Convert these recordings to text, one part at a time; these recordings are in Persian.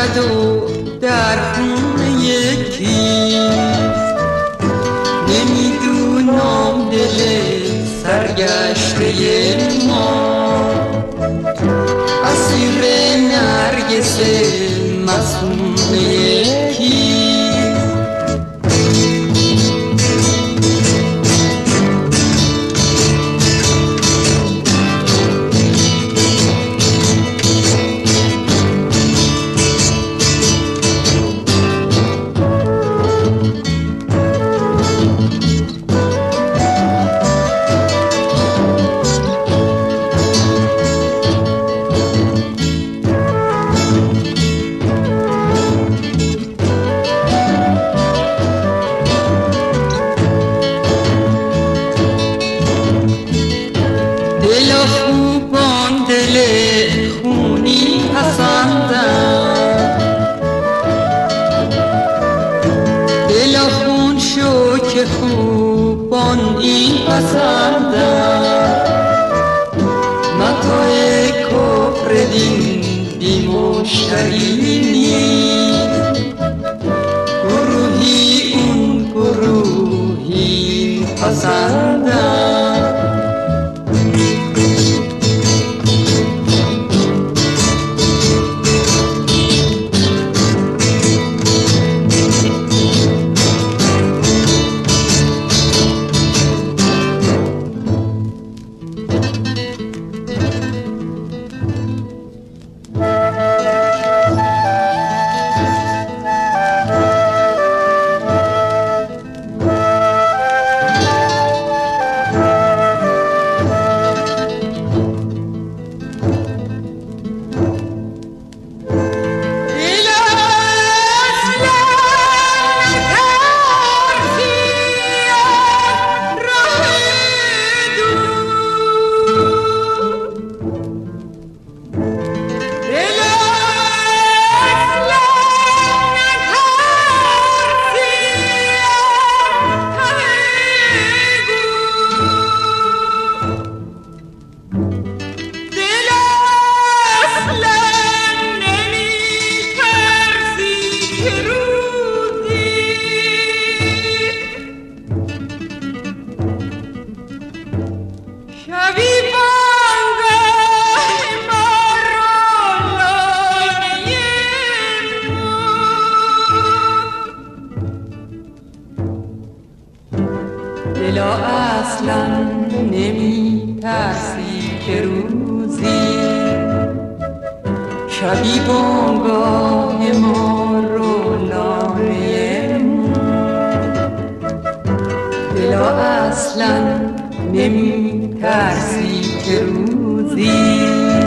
باشد و در خون یکیست. نمیدونم دل سرگشته ما اسیر نرگس مسموم یکیست. دل خوبان دل خونی پسندم، دل خون شو که خوبان این پسندم. متاع کفر دین بی مشتری نیست، گروهی اون گروهی پسندم. دلا اصلا نمی ترسی که روزی شبی بانگاه ما رو لانه دلا اصلا نمی ترسی که روزی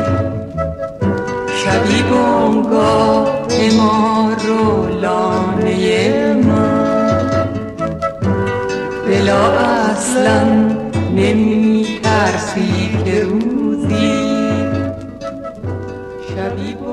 شبی بانگاه ما رو لانه دلا اصلا نمی ترسی که روزی شبی